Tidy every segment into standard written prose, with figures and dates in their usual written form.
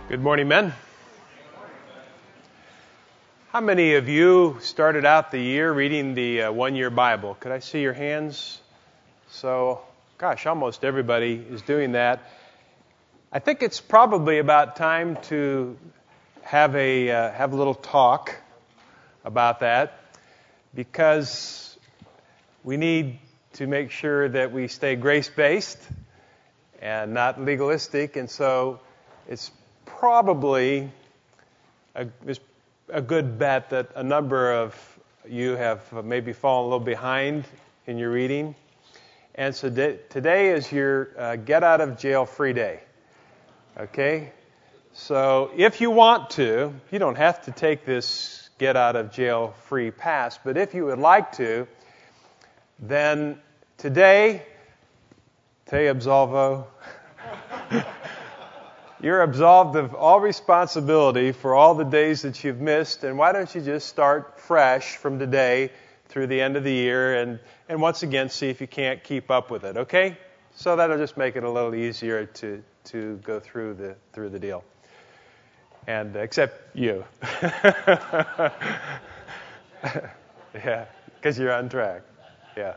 Good morning, men. How many of you started out the year reading the one-year Bible? Could I see your hands? So, almost everybody is doing that. I think it's probably about time to have a little talk about that, because we need to make sure that we stay grace-based and not legalistic, and so it's probably a good bet that a number of you have maybe fallen a little behind in your reading. And so today is your get out of jail free day. Okay? So if you want to, you don't have to take this get out of jail free pass, but if you would like to, then today, te absolvo, you're absolved of all responsibility for all the days that you've missed, and why don't you just start fresh from today through the end of the year and once again see if you can't keep up with it, okay? So that'll just make it a little easier to go through the deal. And except you. Yeah, because you're on track. Yeah.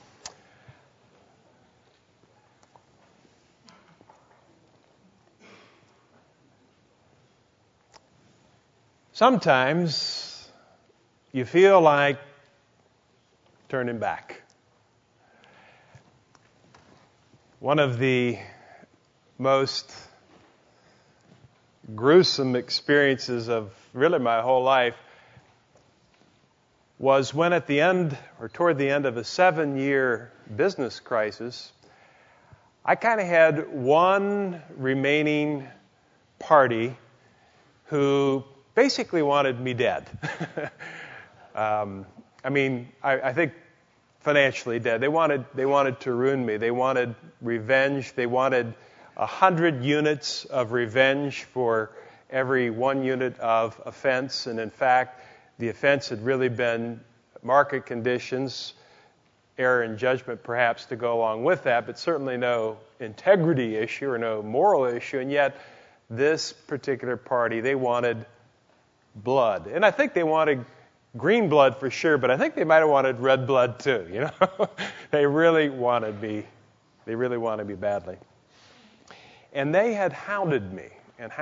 Sometimes you feel like turning back. One of the most gruesome experiences of really my whole life was when at the end, or toward the end of a 7-year business crisis, I kind of had one remaining party who basically wanted me dead. I think financially dead. They wanted to ruin me. They wanted revenge. They wanted 100 units of revenge for every 1 unit of offense. And in fact, the offense had really been market conditions, error in judgment perhaps to go along with that, but certainly no integrity issue or no moral issue. And yet, this particular party, they wanted blood. And I think they wanted green blood for sure, but I think they might have wanted red blood too, you know. They really wanted me badly. And they had hounded me.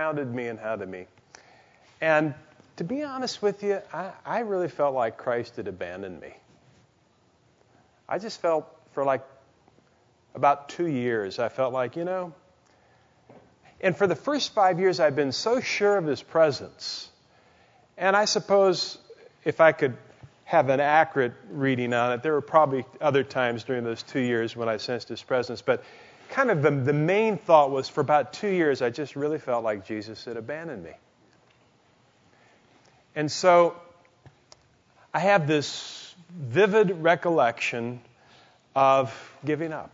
And to be honest with you, I really felt like Christ had abandoned me. I just felt for like about 2 years, I felt like, and for the first 5 years I'd been so sure of His presence. And I suppose if I could have an accurate reading on it, there were probably other times during those 2 years when I sensed His presence. But kind of the main thought was for about 2 years, I just really felt like Jesus had abandoned me. And so I have this vivid recollection of giving up,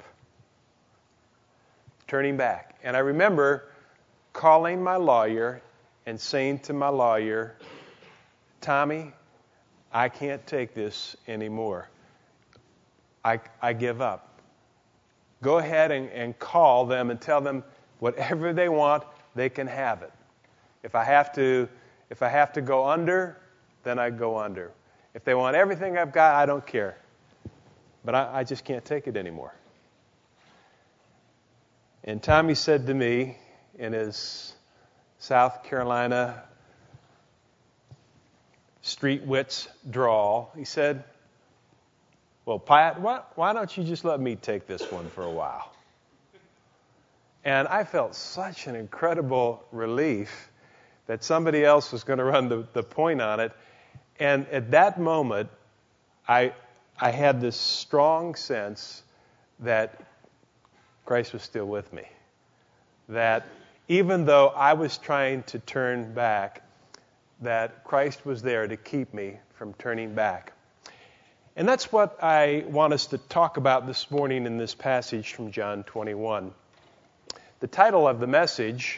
turning back. And I remember calling my lawyer and saying to my lawyer, Tommy, I can't take this anymore. I give up. Go ahead and call them and tell them whatever they want, they can have it. If I have to go under, then I go under. If they want everything I've got, I don't care. But I just can't take it anymore. And Tommy said to me in his South Carolina street wits drawl, he said, well, Pat, why don't you just let me take this one for a while? And I felt such an incredible relief that somebody else was going to run the point on it. And at that moment, I had this strong sense that Christ was still with me. That even though I was trying to turn back, that Christ was there to keep me from turning back. And that's what I want us to talk about this morning in this passage from John 21. The title of the message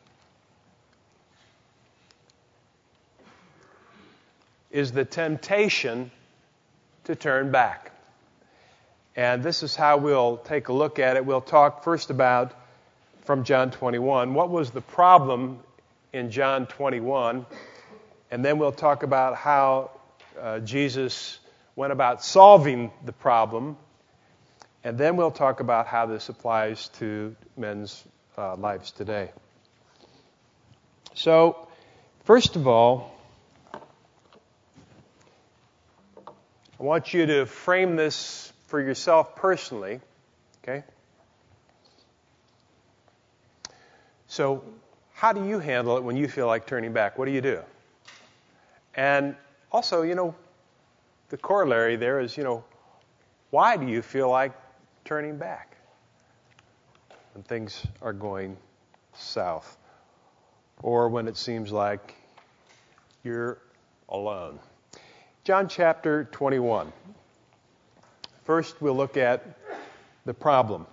is The Temptation to Turn Back. And this is how we'll take a look at it. We'll talk first about, from John 21, what was the problem in John 21, and then we'll talk about how Jesus went about solving the problem, and then we'll talk about how this applies to men's lives today. So, first of all, I want you to frame this for yourself personally, okay? So, how do you handle it when you feel like turning back? What do you do? And also, the corollary there is, why do you feel like turning back when things are going south or when it seems like you're alone? John chapter 21. First, we'll look at the problem.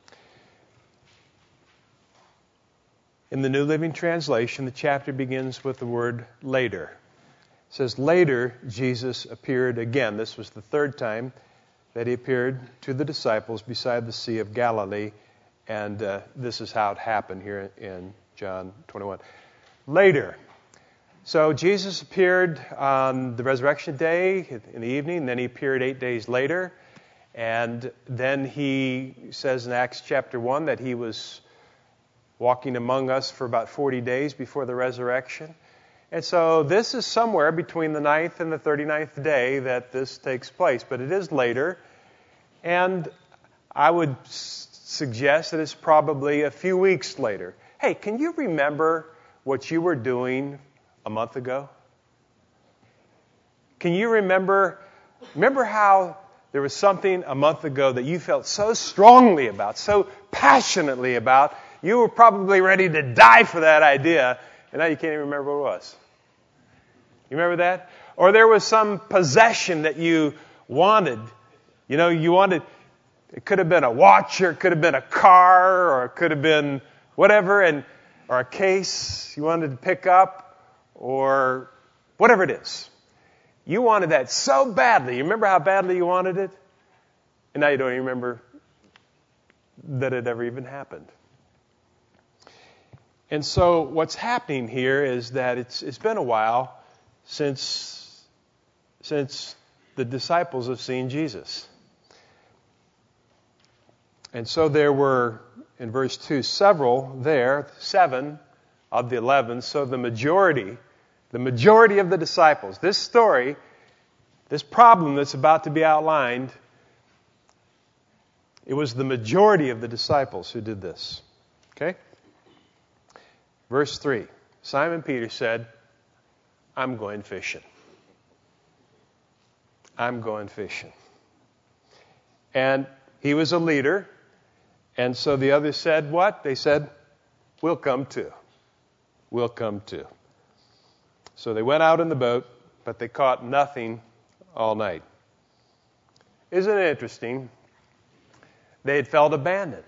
In the New Living Translation, the chapter begins with the word later. It says, later, Jesus appeared again. This was the third time that he appeared to the disciples beside the Sea of Galilee. And this is how it happened here in John 21. Later. So Jesus appeared on the resurrection day in the evening. Then he appeared 8 days later. And then he says in Acts chapter 1 that he was walking among us for about 40 days before the resurrection. And so this is somewhere between the 9th and the 39th day that this takes place. But it is later. And I would suggest that it's probably a few weeks later. Hey, can you remember what you were doing a month ago? Can you remember how there was something a month ago that you felt so strongly about, so passionately about, you were probably ready to die for that idea, and now you can't even remember what it was. You remember that? Or there was some possession that you wanted. You wanted, it could have been a watch, or it could have been a car, or it could have been whatever, or a case you wanted to pick up, or whatever it is. You wanted that so badly. You remember how badly you wanted it? And now you don't even remember that it ever even happened. And so what's happening here is that it's been a while since the disciples have seen Jesus. And so there were, in verse 2, several there, 7 of the 11. So the majority of the disciples, this story, this problem that's about to be outlined, it was the majority of the disciples who did this. Okay? Verse 3, Simon Peter said, I'm going fishing. I'm going fishing. And he was a leader. And so the others said what? They said, we'll come too. We'll come too. So they went out in the boat, but they caught nothing all night. Isn't it interesting? They had felt abandoned.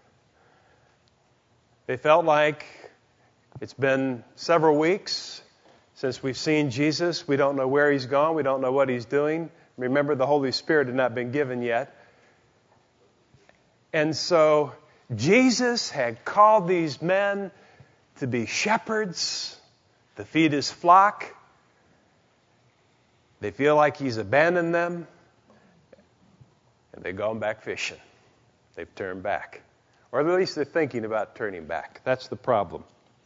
They felt like it's been several weeks since we've seen Jesus. We don't know where he's gone. We don't know what he's doing. Remember, the Holy Spirit had not been given yet. And so Jesus had called these men to be shepherds, to feed his flock. They feel like he's abandoned them, and they've gone back fishing. They've turned back. Or at least they're thinking about turning back. That's the problem.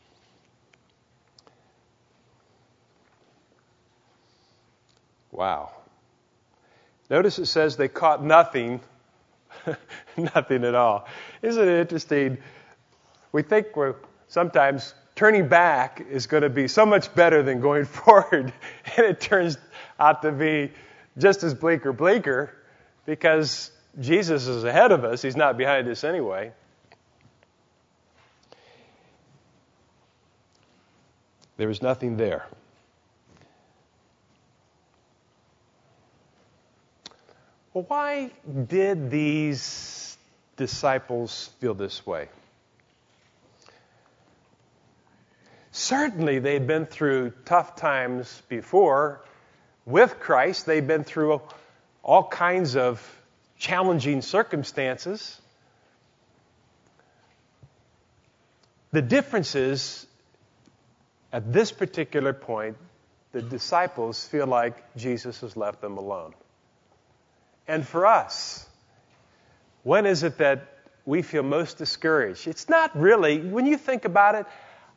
Wow. Notice it says they caught nothing. Nothing at all. Isn't it interesting? We think we're sometimes turning back is going to be so much better than going forward. And it turns out to be just as bleaker, because Jesus is ahead of us. He's not behind us anyway. There was nothing there. Well, why did these disciples feel this way? Certainly, they'd been through tough times before with Christ. They'd been through all kinds of challenging circumstances. The difference is At this particular point, the disciples feel like Jesus has left them alone. And for us, when is it that we feel most discouraged? It's not really, when you think about it,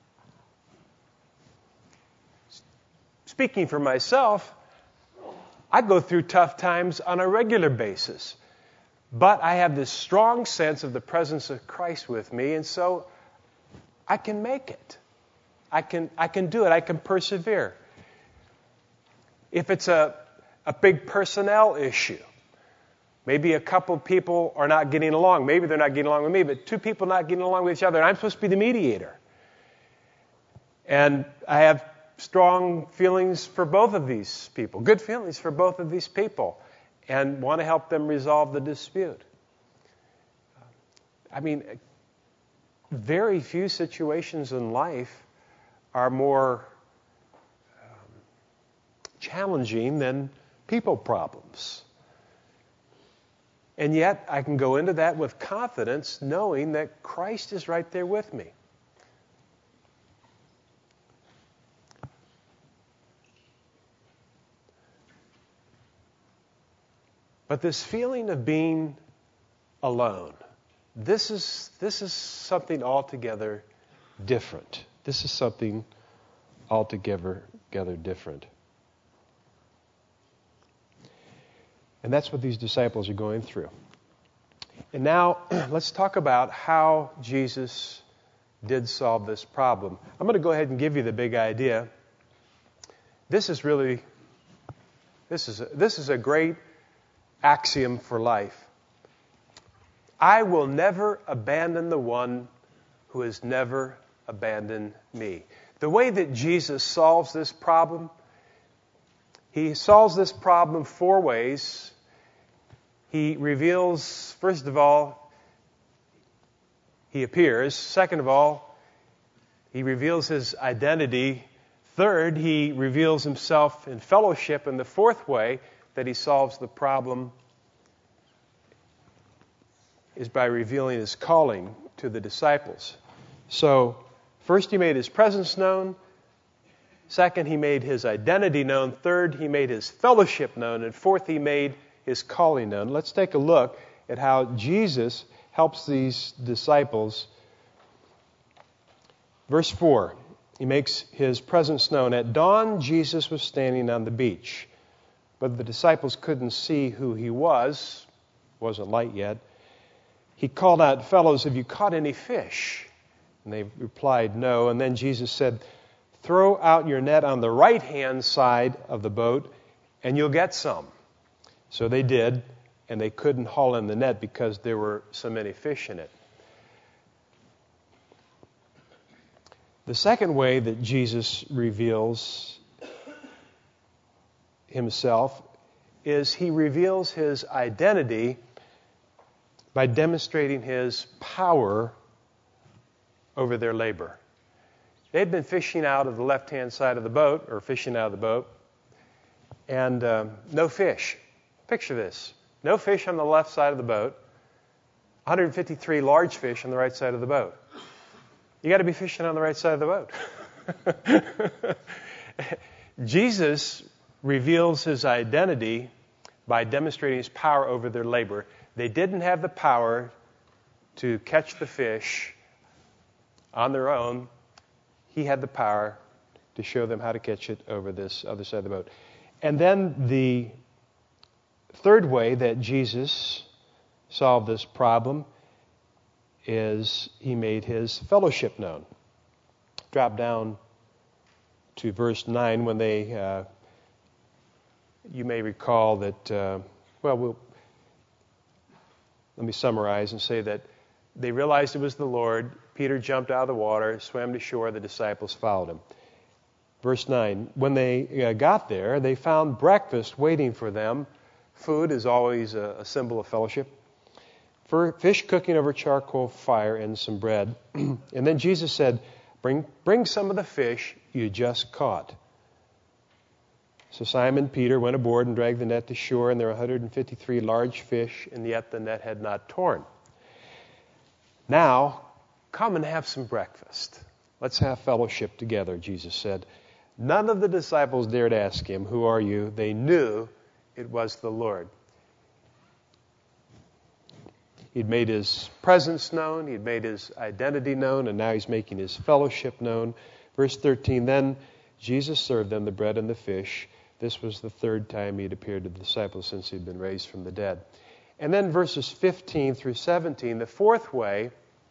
speaking for myself, I go through tough times on a regular basis. But I have this strong sense of the presence of Christ with me, and so I can make it. I can do it. I can persevere. If it's a big personnel issue, maybe a couple people are not getting along. Maybe they're not getting along with me, but two people not getting along with each other, and I'm supposed to be the mediator. And I have strong feelings for both of these people, good feelings for both of these people, and want to help them resolve the dispute. I mean, very few situations in life are more challenging than people problems. And yet, I can go into that with confidence, knowing that Christ is right there with me. But this feeling of being alone, this is something altogether different. This is something altogether different. And that's what these disciples are going through. And now, let's talk about how Jesus did solve this problem. I'm going to go ahead and give you the big idea. This is a great axiom for life. I will never abandon the one who has never abandoned me. The way that Jesus solves this problem, he solves this problem 4 ways. He reveals, first of all, he appears. Second of all, he reveals his identity. Third, he reveals himself in fellowship. And the fourth way that he solves the problem is by revealing his calling to the disciples. So, first he made his presence known. Second, he made his identity known. Third, he made his fellowship known. And fourth, he made his calling known. Let's take a look at how Jesus helps these disciples. Verse 4, he makes his presence known. At dawn, Jesus was standing on the beach, but the disciples couldn't see who he was. It wasn't light yet. He called out, "Fellows, have you caught any fish?" And they replied, "No." And then Jesus said, "Throw out your net on the right-hand side of the boat, and you'll get some." So they did, and they couldn't haul in the net because there were so many fish in it. The second way that Jesus reveals himself is he reveals his identity by demonstrating his power over their labor. They'd been fishing out of the left-hand side of the boat, or fishing out of the boat, and no fish. Picture this. No fish on the left side of the boat, 153 large fish on the right side of the boat. You got to be fishing on the right side of the boat. Jesus reveals his identity by demonstrating his power over their labor. They didn't have the power to catch the fish on their own. He had the power to show them how to catch it over this other side of the boat. And then the third way that Jesus solved this problem is he made his fellowship known. Drop down to verse 9 when they, you may recall that, let me summarize and say that they realized it was the Lord. Peter jumped out of the water, swam to shore, the disciples followed him. Verse 9, when they got there, they found breakfast waiting for them. Food is always a symbol of fellowship. Fish cooking over charcoal fire and some bread. And then Jesus said, bring some of the fish you just caught. So Simon Peter went aboard and dragged the net to shore, and there were 153 large fish, and yet the net had not torn. Now, come and have some breakfast. Let's have fellowship together, Jesus said. None of the disciples dared ask him, "Who are you?" They knew it was the Lord. He'd made his presence known, he'd made his identity known, and now he's making his fellowship known. Verse 13, then Jesus served them the bread and the fish. This was the third time he'd appeared to the disciples since he'd been raised from the dead. And then verses 15 through 17, the fourth way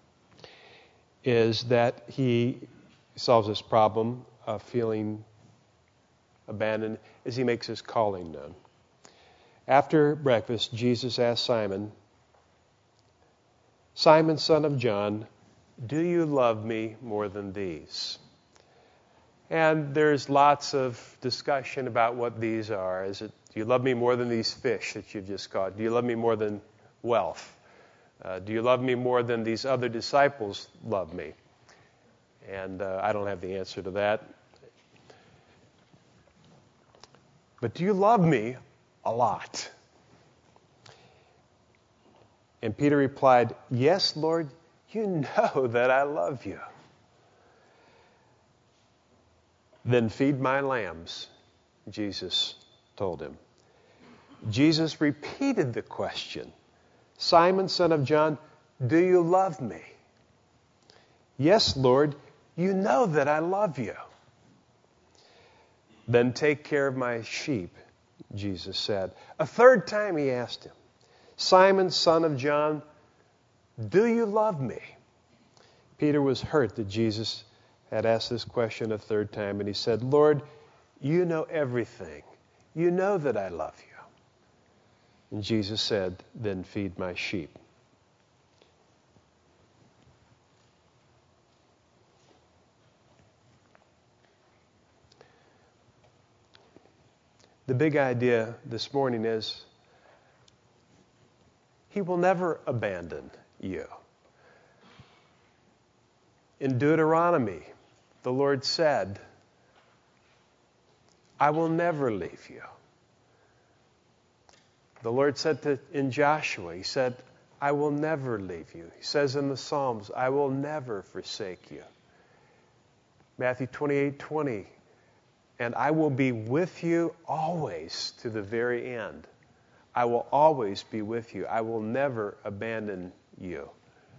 is that he solves this problem of feeling abandoned as he makes his calling known. After breakfast, Jesus asked Simon, "Simon, son of John, do you love me more than these?" And there's lots of discussion about what these are. Do you love me more than these fish that you've just caught? Do you love me more than wealth? Do you love me more than these other disciples love me? And I don't have the answer to that. But do you love me a lot? And Peter replied, "Yes, Lord, you know that I love you." "Then feed my lambs," Jesus told him. Jesus repeated the question, "Simon, son of John, do you love me?" "Yes, Lord, you know that I love you." "Then take care of my sheep," Jesus said. A third time he asked him, "Simon, son of John, do you love me?" Peter was hurt that Jesus had asked this question a third time, and he said, "Lord, you know everything. You know that I love you." And Jesus said, "Then feed my sheep." The big idea this morning is He will never abandon you. In Deuteronomy, the Lord said, "I will never leave you." The Lord said in Joshua, He said, "I will never leave you." He says in the Psalms, "I will never forsake you." Matthew 28:20, "And I will be with you always to the very end." I will always be with you. I will never abandon you.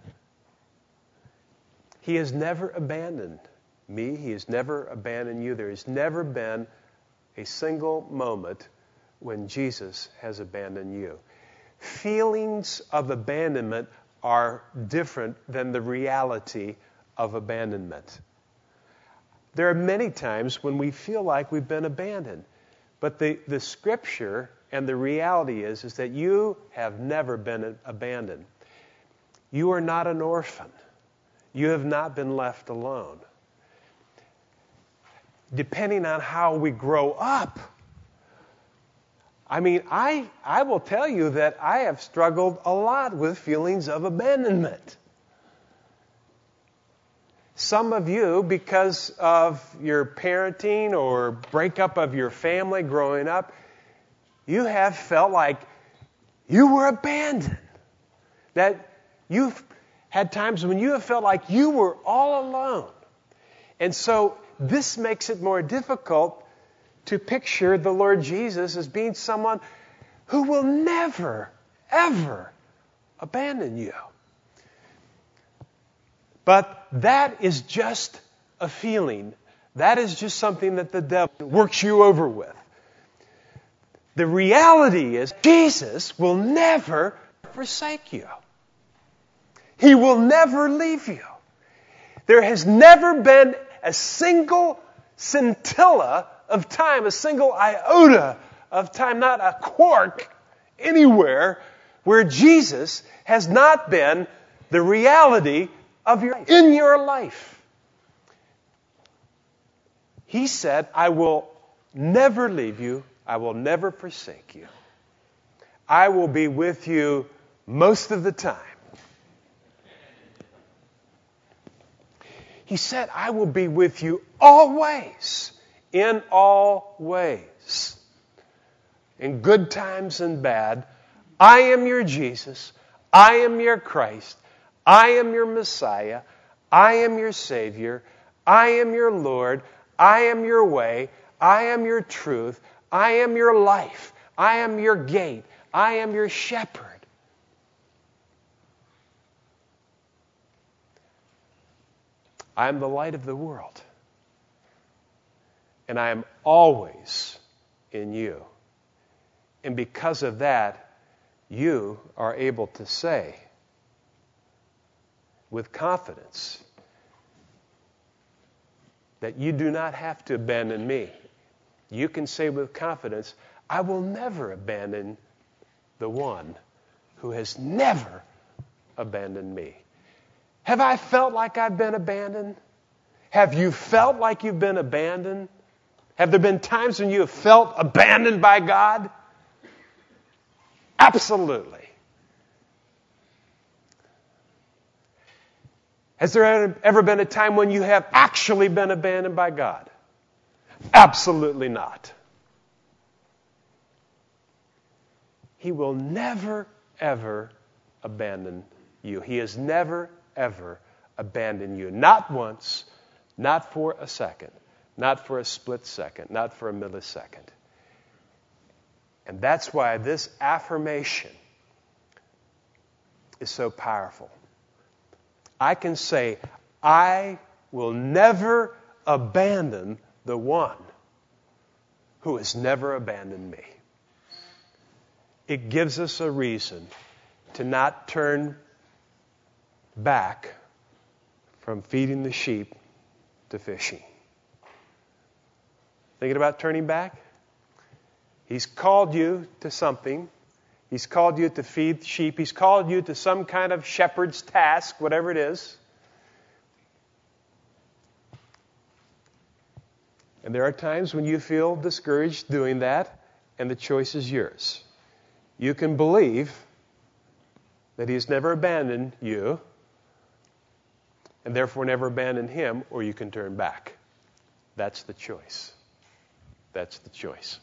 He has never abandoned me. He has never abandoned you. There has never been a single moment when Jesus has abandoned you. Feelings of abandonment are different than the reality of abandonment. There are many times when we feel like we've been abandoned. But the Scripture and the reality is that you have never been abandoned. You are not an orphan. You have not been left alone. Depending on how we grow up, I will tell you that I have struggled a lot with feelings of abandonment. Some of you, because of your parenting or breakup of your family growing up, you have felt like you were abandoned. That you've had times when you have felt like you were all alone. And so this makes it more difficult to picture the Lord Jesus as being someone who will never, ever abandon you. But that is just a feeling. That is just something that the devil works you over with. The reality is Jesus will never forsake you. He will never leave you. There has never been a single scintilla of time, a single iota of time, not a quark anywhere where Jesus has not been the reality of in your life. He said, "I will never leave you. I will never forsake you. I will be with you most of the time." He said, "I will be with you always, in all ways. In good times and bad, I am your Jesus. I am your Christ. I am your Messiah. I am your Savior. I am your Lord. I am your way. I am your truth. I am your life. I am your gate. I am your shepherd. I am the light of the world. And I am always in you. And because of that, you are able to say with confidence that you do not have to abandon me. You can say with confidence, I will never abandon the one who has never abandoned me. Have I felt like I've been abandoned? Have you felt like you've been abandoned? Have there been times when you have felt abandoned by God? Absolutely. Has there ever been a time when you have actually been abandoned by God? Absolutely not. He will never, ever abandon you. He has never, ever abandoned you. Not once, not for a second, not for a split second, not for a millisecond. And that's why this affirmation is so powerful. I can say, I will never abandon the one who has never abandoned me. It gives us a reason to not turn back from feeding the sheep to fishing. Thinking about turning back? He's called you to something. He's called you to feed sheep. He's called you to some kind of shepherd's task, whatever it is. And there are times when you feel discouraged doing that, and the choice is yours. You can believe that He has never abandoned you, and therefore never abandon Him, or you can turn back. That's the choice. That's the choice.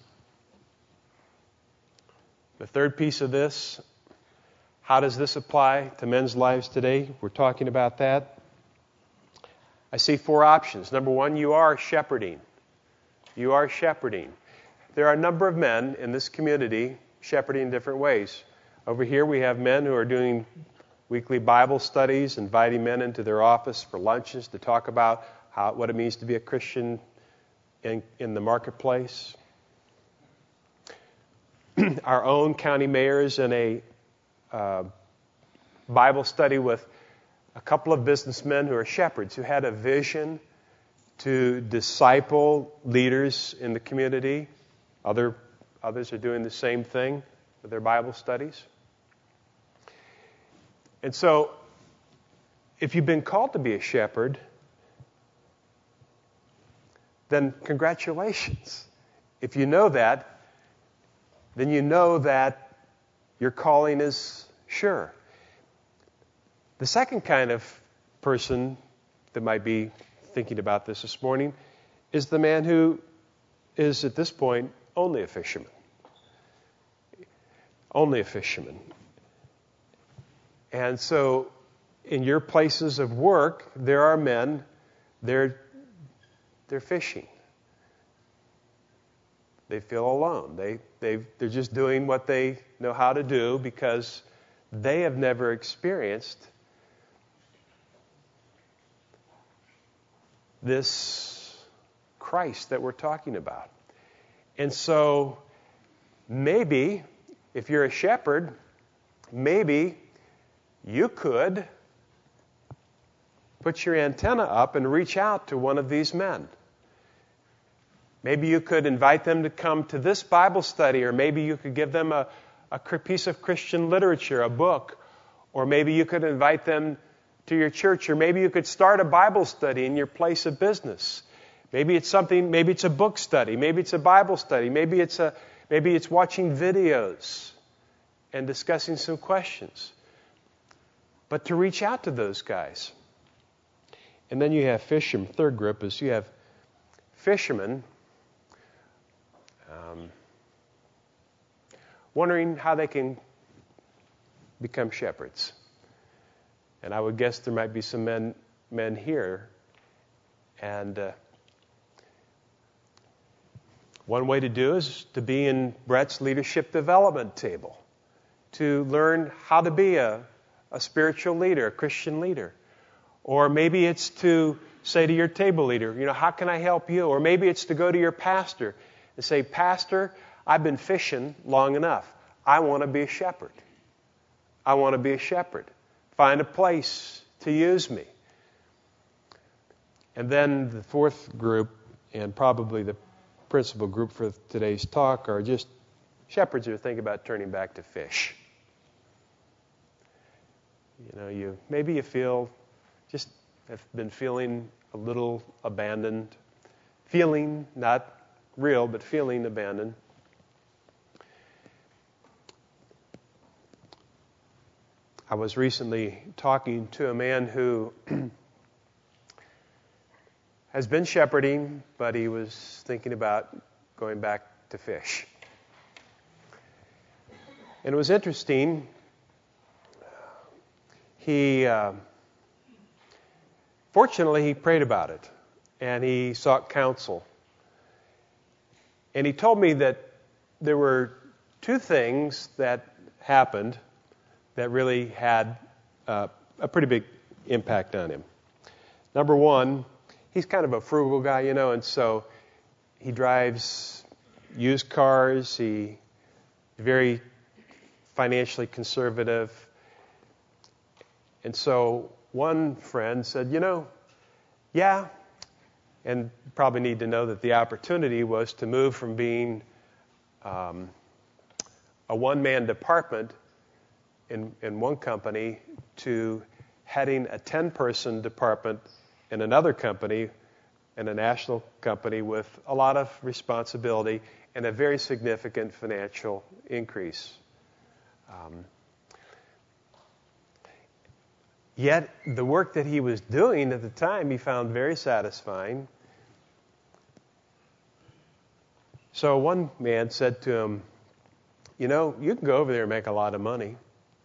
The third piece of this, how does this apply to men's lives today? We're talking about that. I see 4 options. Number 1, you are shepherding. You are shepherding. There are a number of men in this community shepherding in different ways. Over here we have men who are doing weekly Bible studies, inviting men into their office for lunches to talk about what it means to be a Christian in the marketplace. Our own county mayor is in a Bible study with a couple of businessmen who are shepherds, who had a vision to disciple leaders in the community. Others are doing the same thing with their Bible studies. And so, if you've been called to be a shepherd, then congratulations. If you know that, then you know that your calling is sure. The second kind of person that might be thinking about this morning is the man who is, at this point, only a fisherman. Only a fisherman. And so, in your places of work, there are men, they're fishing. They feel alone. They're just doing what they know how to do because they have never experienced this Christ that we're talking about. And so maybe, if you're a shepherd, maybe you could put your antenna up and reach out to one of these men. Maybe you could invite them to come to this Bible study, or maybe you could give them a piece of Christian literature, a book, or maybe you could invite them to your church, or maybe you could start a Bible study in your place of business. Maybe it's a book study, maybe it's a Bible study, maybe it's watching videos and discussing some questions. But to reach out to those guys. And then you have fishermen. Third group is you have fishermen wondering how they can become shepherds. And I would guess there might be some men here And one way to do is to be in Brett's leadership development table, to learn how to be a spiritual leader, a Christian leader. Or maybe it's to say to your table leader, how can I help you? Or maybe it's to go to your pastor and say, Pastor, I've been fishing long enough. I want to be a shepherd. I want to be a shepherd. Find a place to use me. And then the fourth group, and probably the principal group for today's talk, are just shepherds who are thinking about turning back to fish. Maybe you feel, just have been feeling a little abandoned. Feeling, not real, but feeling abandoned. I was recently talking to a man who has been shepherding, but he was thinking about going back to fish. And it was interesting. Fortunately, he prayed about it, and he sought counsel. And he told me that there were two things that happened that really had a pretty big impact on him. Number one, he's kind of a frugal guy, and so he drives used cars. He's very financially conservative. And so one friend said, yeah, and you probably need to know that the opportunity was to move from being a one-man department in one company to heading a 10-person department in another company, in a national company with a lot of responsibility and a very significant financial increase. Yet the work that he was doing at the time he found very satisfying. So one man said to him, you can go over there and make a lot of money.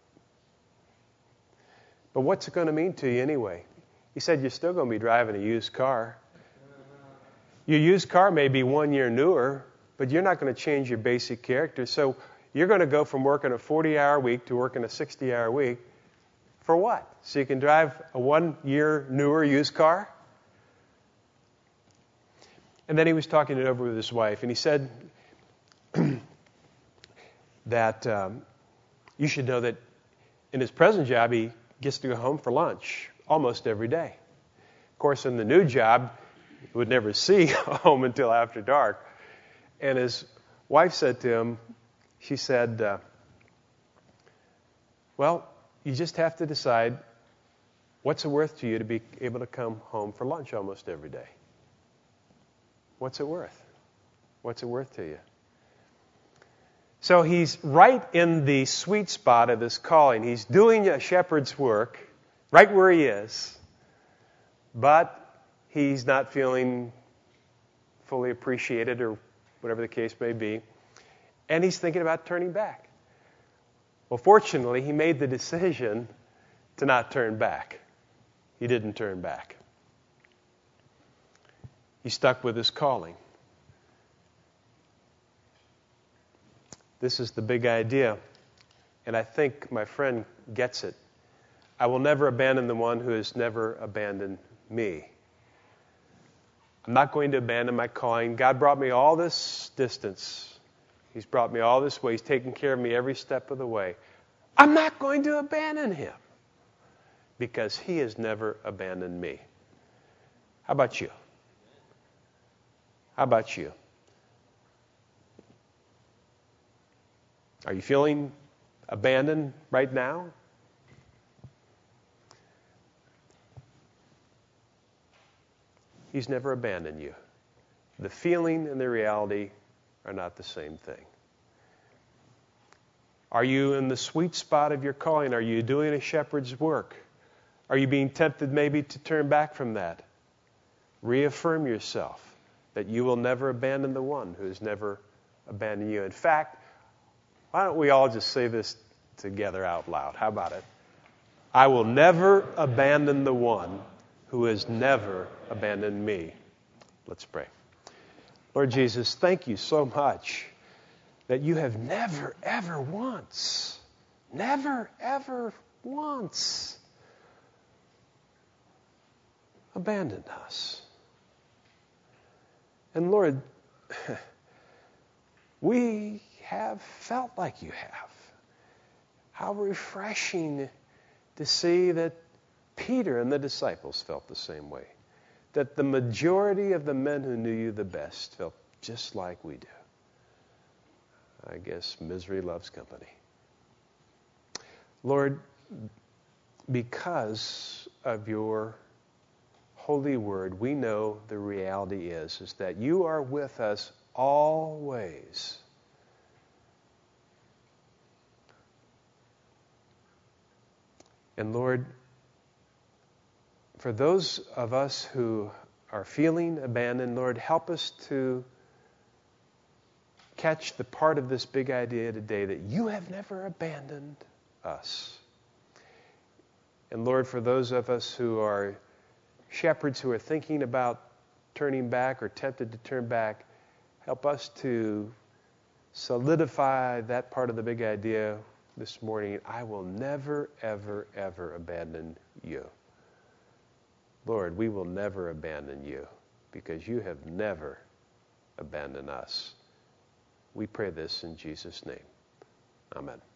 But what's it going to mean to you anyway? He said, you're still going to be driving a used car. Your used car may be 1 year newer, but you're not going to change your basic character. So you're going to go from working a 40-hour week to working a 60-hour week. For what? So you can drive a 1 year newer used car? And then he was talking it over with his wife, and he said that you should know that in his present job, he gets to go home for lunch almost every day. Of course, in the new job, he would never see home until after dark. And his wife said to him, she said, well, you just have to decide what's it worth to you to be able to come home for lunch almost every day. What's it worth? What's it worth to you? So he's right in the sweet spot of his calling. He's doing a shepherd's work right where he is, but he's not feeling fully appreciated or whatever the case may be, and he's thinking about turning back. Well, fortunately, he made the decision to not turn back. He didn't turn back. He stuck with his calling. This is the big idea, and I think my friend gets it. I will never abandon the one who has never abandoned me. I'm not going to abandon my calling. God brought me all this distance. He's brought me all this way. He's taken care of me every step of the way. I'm not going to abandon him because he has never abandoned me. How about you? How about you? Are you feeling abandoned right now? He's never abandoned you. The feeling and the reality are not the same thing. Are you in the sweet spot of your calling? Are you doing a shepherd's work? Are you being tempted maybe to turn back from that? Reaffirm yourself that you will never abandon the one who has never abandoned you. In fact, why don't we all just say this together out loud? How about it? I will never abandon the one who has never abandoned me. Let's pray. Lord Jesus, thank you so much that you have never, ever once abandoned us. And Lord, we have felt like you have. How refreshing to see that Peter and the disciples felt the same way. That the majority of the men who knew you the best felt just like we do. I guess misery loves company. Lord, because of your holy word, we know the reality is that you are with us always. And Lord, for those of us who are feeling abandoned, Lord, help us to catch the part of this big idea today that you have never abandoned us. And Lord, for those of us who are shepherds who are thinking about turning back or tempted to turn back, help us to solidify that part of the big idea this morning. I will never, ever, ever abandon you. Lord, we will never abandon you because you have never abandoned us. We pray this in Jesus' name. Amen.